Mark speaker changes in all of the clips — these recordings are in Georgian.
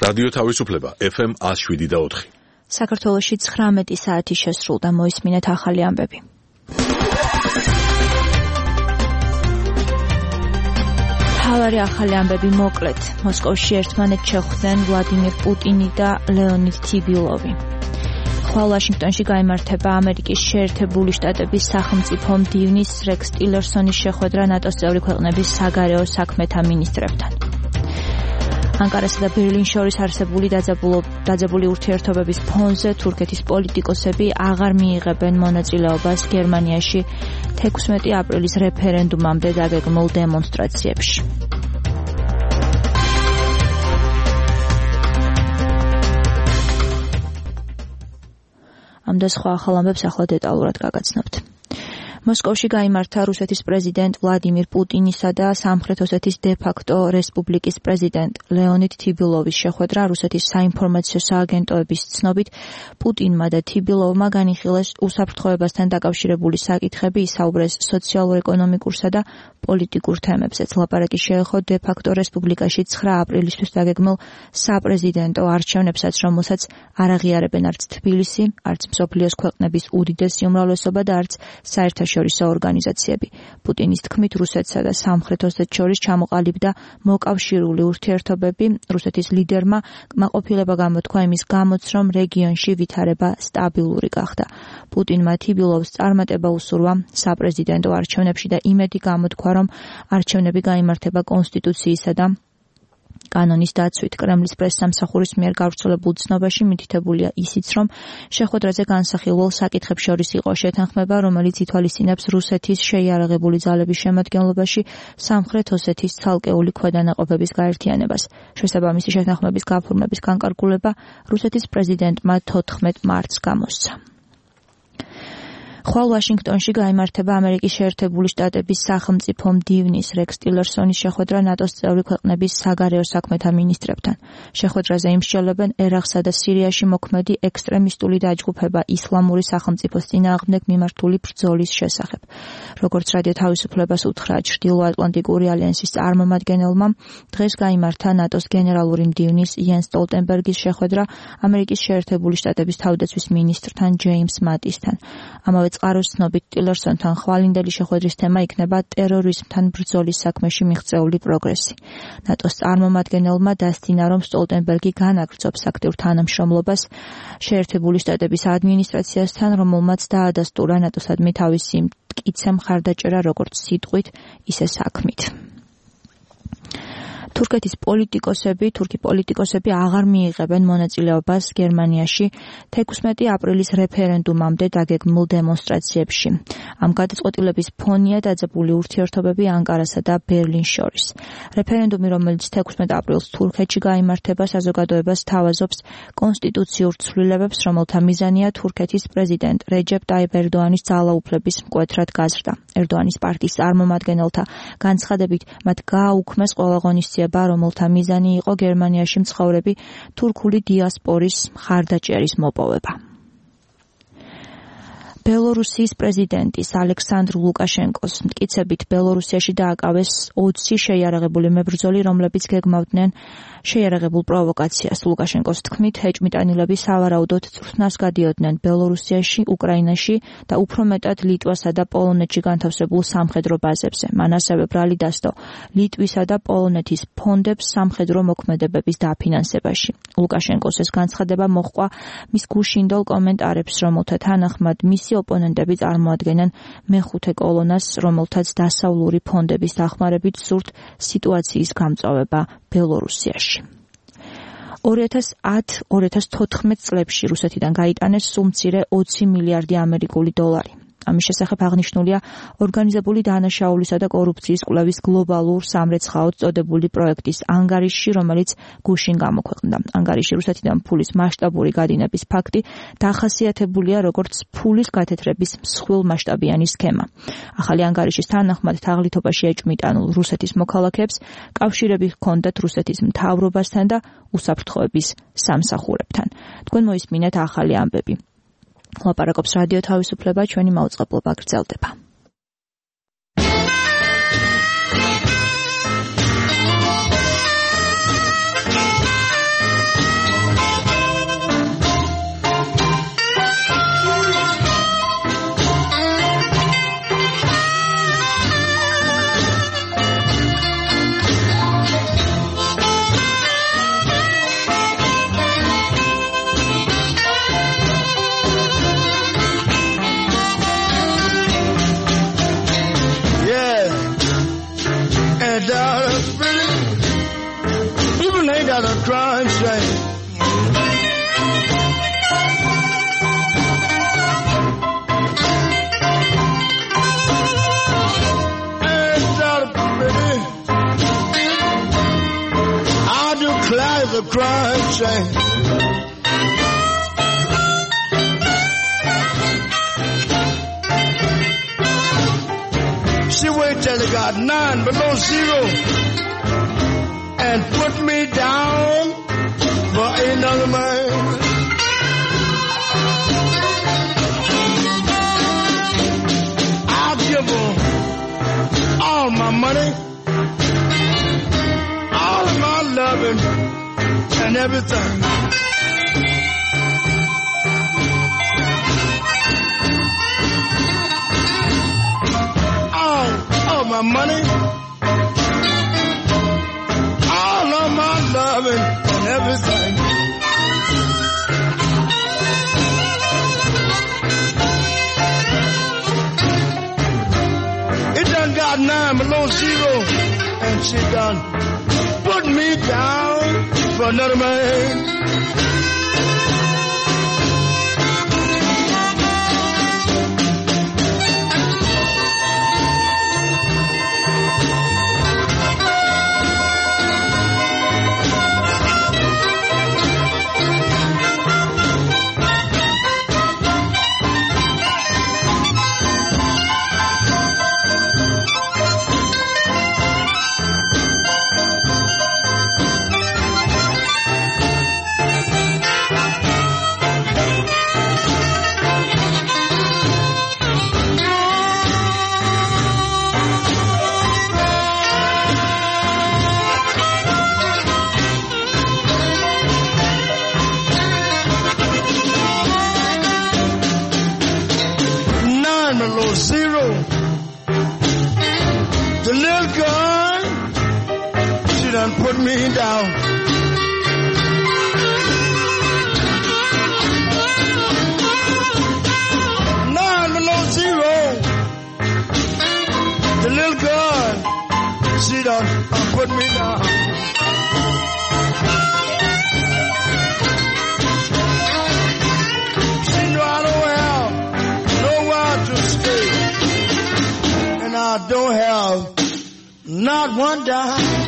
Speaker 1: რადიო თავისუფლება FM 107.4.
Speaker 2: საქართველოში 19 საათი შესრულდა, მოისმინეთ ახალი ამბები. მთავარი ახალი ამბები მოკლედ. მოსკოვში ერთმანეთს შეხვდნენ ვლადიმირ პუტინი და ლეონიდ თიბილოვი. ხვალ ვაშინგტონში გაიმართება ამერიკის შეერთებული შტატების სახელმწიფო მდივნის რექს ტილერსონის შეხვედრა ნატოს წევრი ქვეყნების საგარეო საქმეთა მინისტრებთან. ანკარასა და ბერლინს შორის არსებული დაძაბული ურთიერთობების ფონზე თურქეთის პოლიტიკოსები აღარ მიიღებენ მონაწილეობას გერმანიაში 16 აპრილის რეფერენდუმამდე დაგეგმულ დემონსტრაციებში. ამ და სხვა ახალ ამბებს ახლა დეტალურად გაგაცნობთ. მოსკოვში გაიმართა რუსეთის პრეზიდენტ ვლადიმირ პუტინისა და სამხრეთ ოსეთის დე-ფაქტო რესპუბლიკის პრეზიდენტ ლეონიდ თიბილოვის შეხვედრა. რუსეთის საინფორმაციო სააგენტოების ცნობით, პუტინმა და თიბილოვმა განიხილეს უსაფრთხოებასთან დაკავშირებული საკითხები, ისაუბრეს სოციალურ-ეკონომიკურსა და პოლიტიკურ თემებზეც. ლაპარაკი შეეხო დე-ფაქტო რესპუბლიკაში 9 აპრილისთვის დაგეგმილ საპრეზიდენტო არჩევნებსაც, რომელსაც არ აღიარებენ არც თბილისი, არც მსოფლიოს ქვეყნების უდიდესი უმრავლესობა და არც საერთაშორისო ორგანიზაციები. პუტინის თქმით, რუსეთსა და სამხრეთ ოსეთს შორის ჩამოყალიბდა მოკავშირული ურთიერთობები. რუსეთის ლიდერმა კმაყოფილება გამოთქვა იმის გამოც, რომ რეგიონში ვითარება სტაბილური გახდა. პუტინმა თიბილოვს წარმატება უსურვა საპრეზიდენტო არჩევნებში და იმედი გამოთქვა, რომ არჩევნები გაიმართება კონსტიტუციისა და კანონის დაცვით. კრემლის პრესსამსახურის მიერ გავრცელებულ ცნობაში მითითებულია ისიც, რომ შეხვედრაზე განსახილველ საკითხებს შორის იყო შეთანხმება, რომელიც ითვალისწინებს რუსეთის შეიარაღებული ძალების შემადგენლობაში სამხრეთ ოსეთის ცალკეული ქვედანაყოფების გაერთიანებას. შესაბამისი შეთანხმების გაფორმების განკარგულება რუსეთის პრეზიდენტმა 14 მარტს გამოსცა. ხვალ ვაშინგტონში გაიმართება ამერიკის შეერთებული შტატების სახელმწიფო მდივნის რექს ტილერსონის შეხვედრა ნატოს წევრი ქვეყნების საგარეო საქმეთა მინისტრებთან. შეხვედრაზე იმსჯელებენ ერაყსა და სირიაში მოქმედი ექსტრემისტული დაჯგუფება ისლამური სახელმწიფოს წინააღმდეგ მიმართული ბრძოლის შესახებ. როგორც რადიო თავისუფლებას უთხრა ჩრდილოატლანტიკური ალიანსის წარმომადგენელმა, დღეს გაიმართა ნატოს გენერალური მდივნის იენს სტოლტენბერგის შეხვედრა ამერიკის შეერთებული შტატების თავდაცვის მინისტრთან ჯეიმს მატისთან. ამავე წყაროს ცნობით, ტილერსონთან ხვალინდელი შეხვედრის თემა იქნება ტერორიზმთან ბრძოლის საქმეში მიღწეული პროგრესი. ნატოს წარმომადგენელმა დასძინა, რომ სტოლტენბერგი განაგრძობს აქტიურ თანამშრომლობას შეერთებული შტატების ადმინისტრაციასთან, რომელმაც დაადასტურა ნატოსადმი თავისი მტკიცე მხარდაჭერა როგორც სიტყვით, ისე საქმით. თურქეთის თურქი პოლიტიკოსები აღარ მიიღებენ მონაწილეობას გერმანიაში 16 აპრილის რეფერენდუმამდე დაგეგმულ დემონსტრაციებში. ამ გადაწყვეტილების ფონია დაძაბული ურთიერთობები ანკარასა და ბერლინს შორის. რეფერენდუმი, რომელიც 16 აპრილს თურქეთში გაიმართება, საზოგადოებას თავაზობს კონსტიტუციურ ცვლილებებს, რომელთა მიზანია თურქეთის პრეზიდენტ რეჯეპ ტაიპ ერდოანის ძალაუფლების მკვეთრად გაზრდა. ერდოანის პარტიის წარმომადგენელთა განცხადებით, მათ გააუქმეს ყველა ღონისძიება, რომელთა მიზანი იყო გერმანიაში მცხოვრები თურქული დიასპორის მხარდაჭერის მოპოვება. ბელორუსიის პრეზიდენტის ალექსანდრ ლუკაშენკოს მტკიცებით ბელორუსიაში დააკავეს 20 შეიარაღებული მებრძოლი, რომლებიც გეგმავდნენ შეიარაღებულ პროვოკაციას. ლუკაშენკოს თქმით, ჰეჭმიტანილები სავარაუდოდ წვრთნას გადიოდნენ ბელორუსიაში, უკრაინაში და უფრო მეტად ლიტვასა და პოლონეთში განთავსებულ სამხედრო ბაზებზე. მან ასევე ბრალი დასდო ლიტვისა და პოლონეთის ფონდებს სამხედრო მოქმედებების დაფინანსებაში. ლუკაშენკოს ეს განცხადება მოჰყვა მის გუშინდელ კომენტარებს, რომელთა თანახმად მისი ოპონენტები წარმოადგენენ მეხუთე კოლონას, რომელთაც დასავლური ფონდების დახმარებით სურთ სიტუაციის გამწვავება ბელორუსიაში. 2010-2014 წლებში რუსეთიდან გაიტანეს სულ მცირე 20 მილიარდი ამერიკული დოლარი. ამის შესახებ აღნიშნულია ორგანიზებული დანაშაულისა და კორუფციის კვლევის გლობალურ სამრეცხაოდ წოდებული პროექტის ანგარიშში, რომელიც გუშინ გამოქვეყნდა. ანგარიშში რუსეთიდან ფულის მასშტაბური გადინების ფაქტი დახასიათებულია როგორც ფულის გათეთრების მსხვილმასშტაბიანი სქემა. ახალი ანგარიშის თანახმად თაღლითობაში ეჭვმიტანულ რუსეთის მოქალაქეებს კავშირები ჰქონდათ რუსეთის მთავრობასთან და უსაფრთხოების სამსახურებთან. თქვენ მოისმინეთ ახალი ამბები. ლაპარაკობს რადიო თავისუფლება, ჩვენი მაუწყებლობა გრძელდება.
Speaker 3: got a crying shame. Ain't that pretty? I declare the crying shame. She wait till it got 9 below zero and put me down for another man. I'll give her all my money, all of my loving and everything. All of my money, all of my loving and everything. It done got 9 below zero, and she done put me down for another man. Zero. The little girl, she done put me down. Nine below zero. The little girl, she done put me down. She know I don't have nowhere to stay, and I don't have not one dime.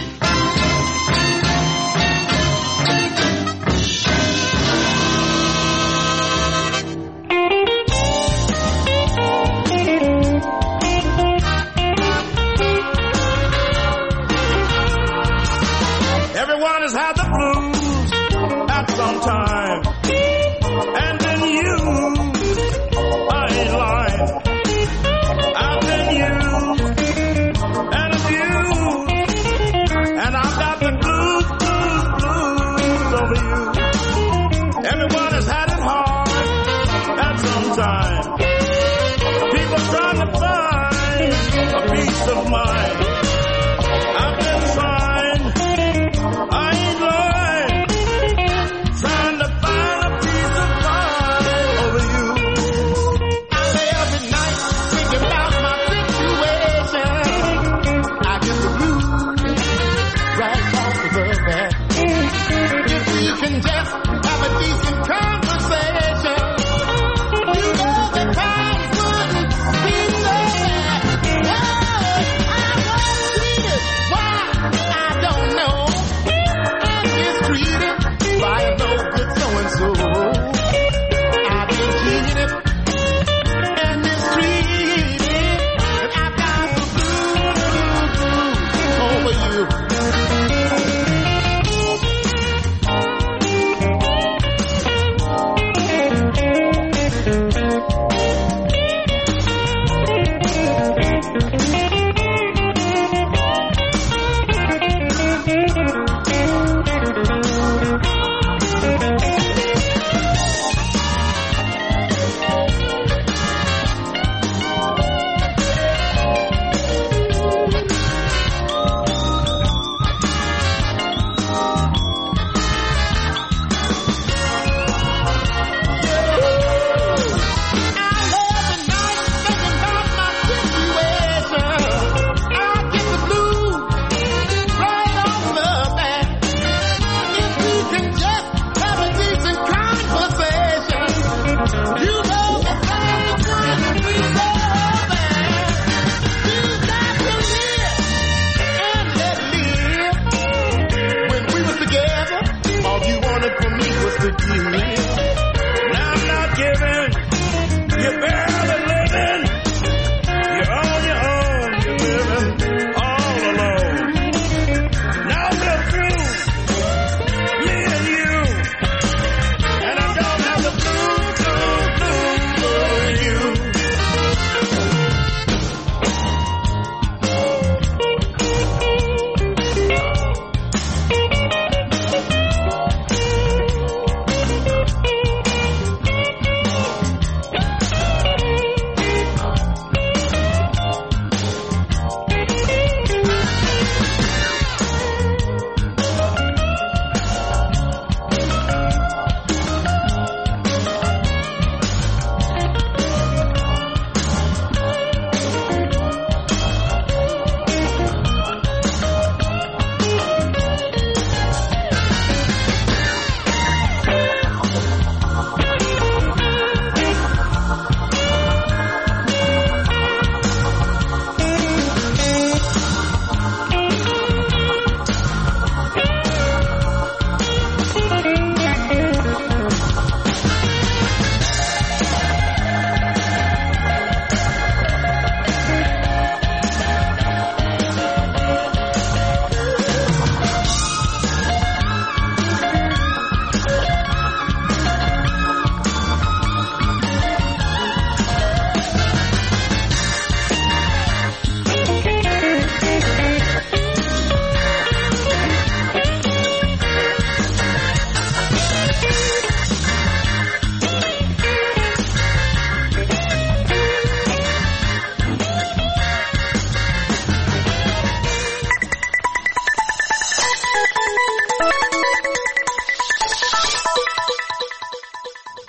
Speaker 4: Everyone has had the blues at some time, and then you, I ain't lying. I've been used and abused, and I've got the blues over you. Everyone has had it hard at some time. People trying to find a peace of mind. I've been trying, I ain't lying, trying to find a peace of mind over you. I lay every night thinking about my situation. I get the blues right off the bed. If we can just have a decent conversation, you know the times wouldn't be so bad. Oh,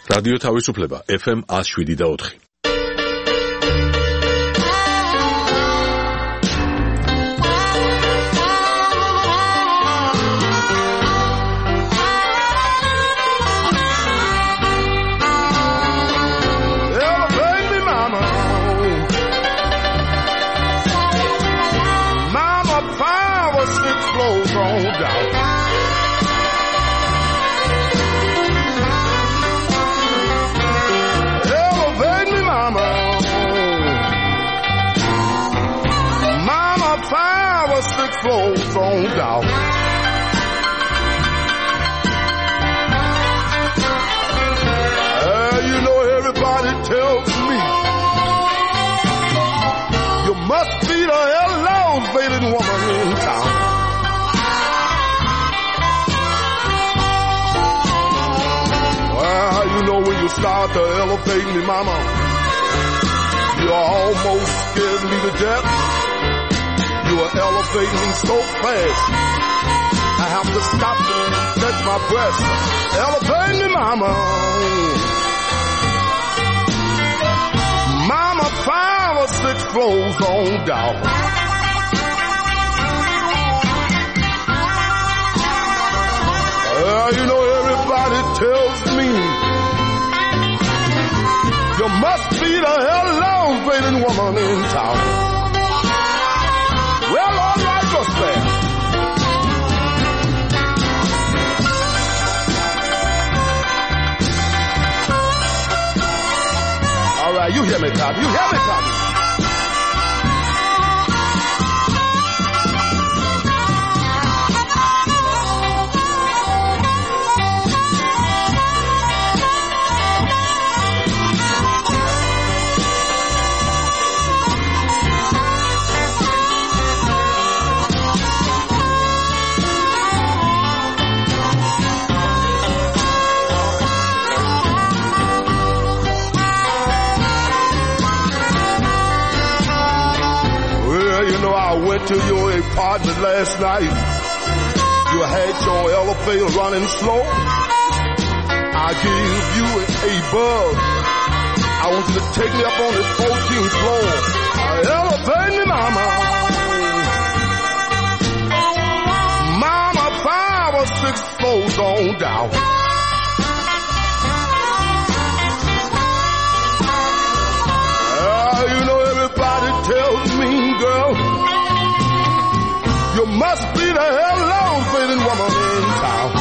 Speaker 1: რადიო თავისუფლება FM 107.4.
Speaker 3: Flows on down. You know everybody tells me you must be the elevated woman in town. Well, you know when you start to elevate me, mama, you're almost scared me to death. You are elevating me so fast, I have to stop and catch my breath. Elevate me, mama. Mama, 5 or 6 floors on down. You know everybody tells me you must be the elevated woman in town. Well, all right, just there. All right, you hear me, Tommy. You hear me, Tommy. I went to your apartment last night. You had your elevator running slow. I gave you a bug. I want you to take me up on this 14th floor. Elevate me, mama. Mama, 5 or 6 floors on down. You know everybody tells me, girl, you must be the elevated woman in town.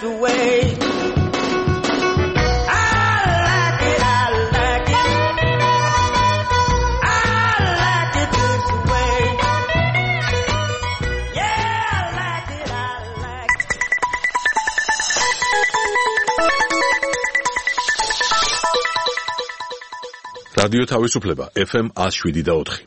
Speaker 5: this way.
Speaker 1: რადიო თავისუფლება FM 107.4.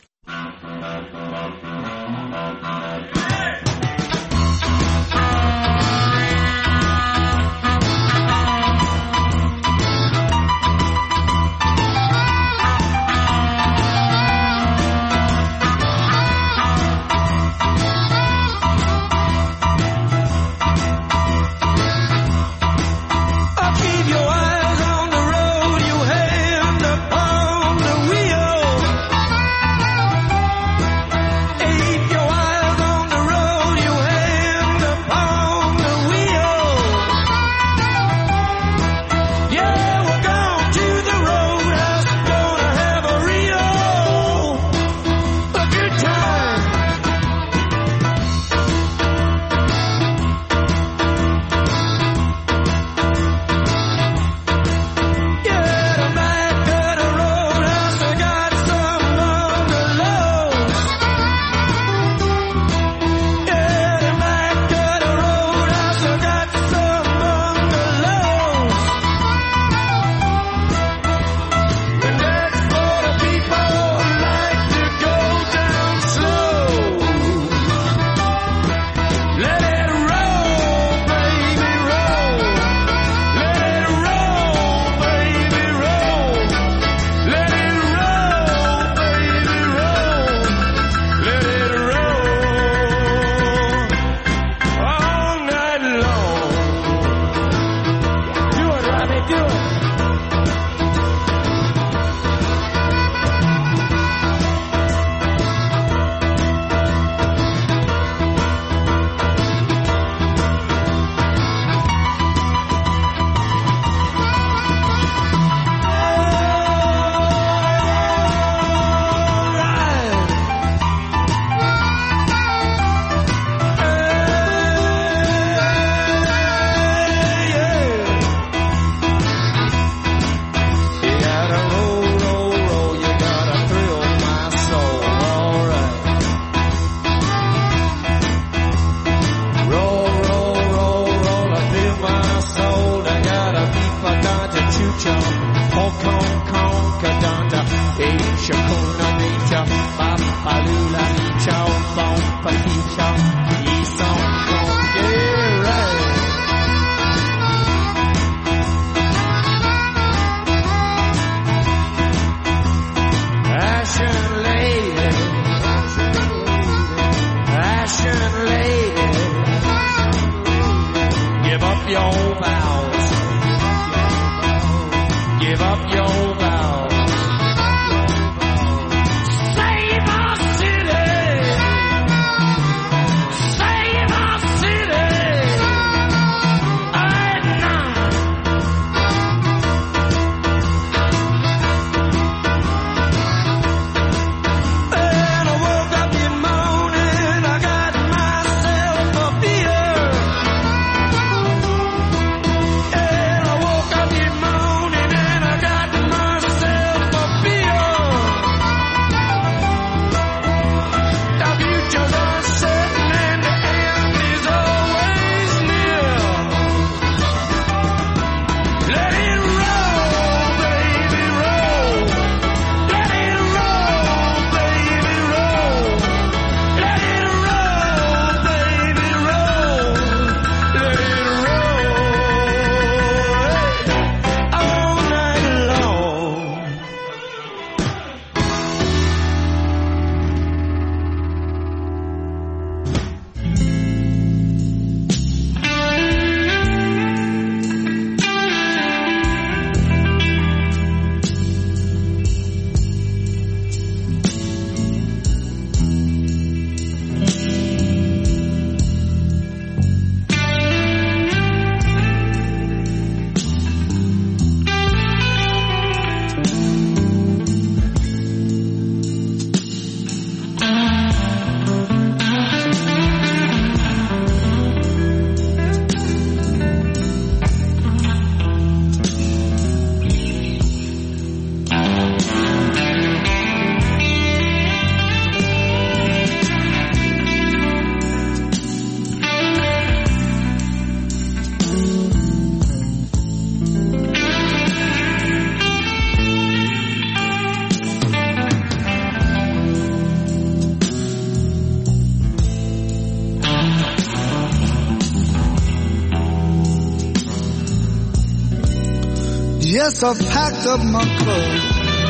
Speaker 5: Yes, I've packed up my clothes.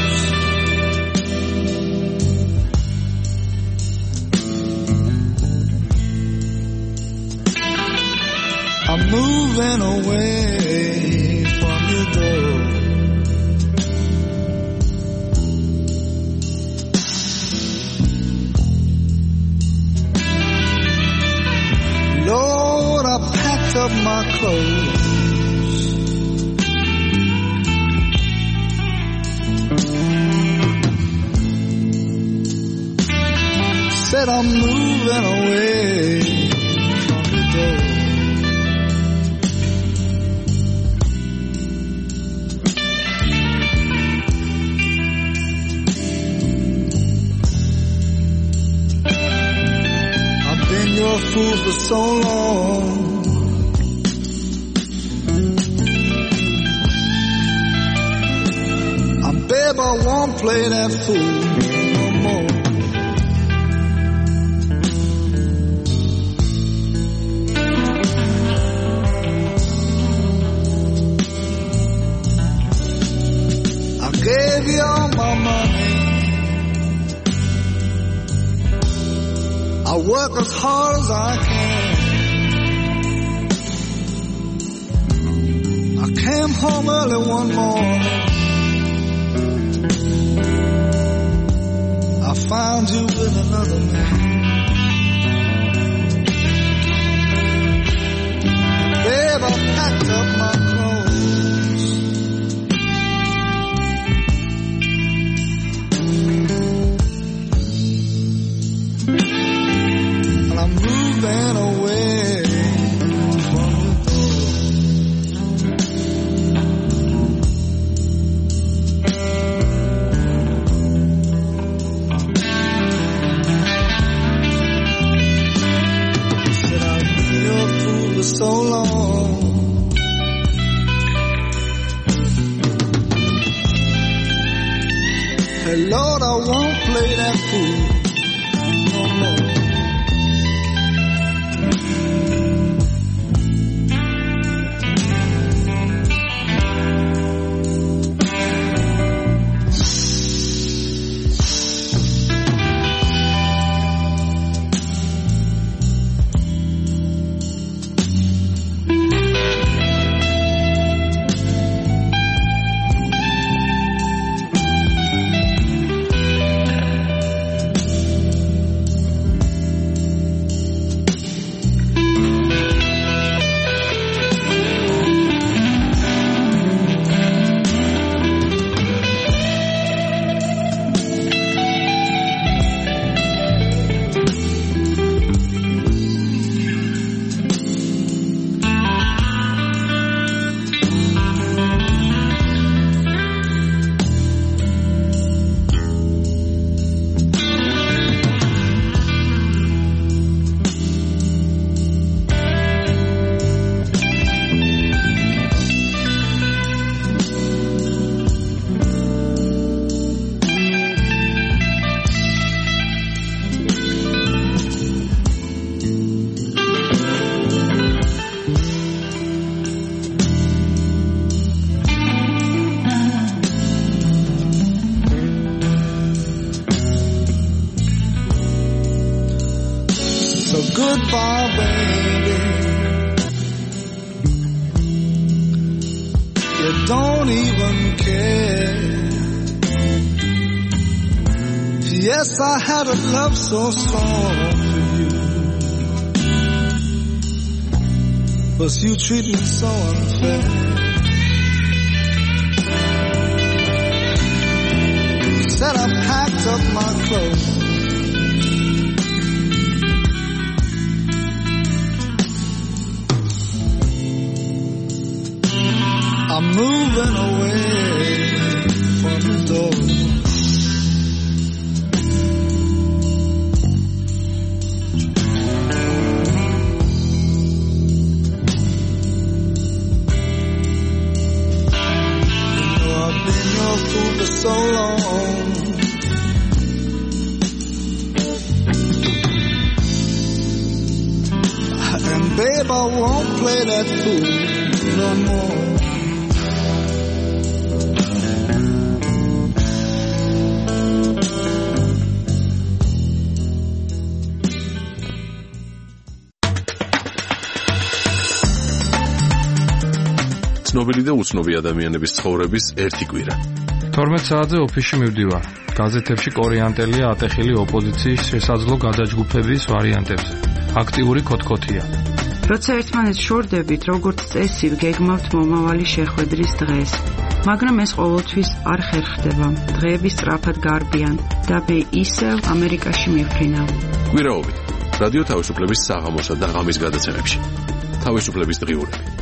Speaker 5: I'm moving away from your door. Lord, I packed up my clothes. Said I'm moving away from the door. I've been your fool for so long. Babe, I won't play that fool no more. I gave you all my money. I work as hard as I can. I came home early one morning. I found you with another man. Babe, I packed up my clothes. And I'm moving away from the door. So long. Hey Lord, I won't play that fool no more. Goodbye, baby. You don't even care. Yes, I had a love so strong for you, but you treat me so unfair. Said I packed up my clothes. I'm moving away from the door. You know I've been your fool for so long. And babe, I won't play that fool no more.
Speaker 1: ცნობილი და უცნობი ადამიანების ცხოვრების ერთი კვირა.
Speaker 6: 12 საათზე ოფისში მივდივარ. გაზეთებში კორეანტელია ატეხილი ოპოზიციის შესაძლო გადაჯგუფების ვარიანტებზე. აქტიური ქოთქოთია.
Speaker 7: როცა ერთმანეთს შორდებით, როგორც წესი, გეგმავთ მომავალი შეხვედრის დღეს. მაგრამ ეს ყოველთვის არ ხერხდება. დღეები სწრაფად გარბიან და მე ისევ ამერიკაში მივფრინავ.
Speaker 1: კვირაობით რადიო თავისუფლების საღამოსა და ღამის გადაცემებში. თავისუფლების დღიურები.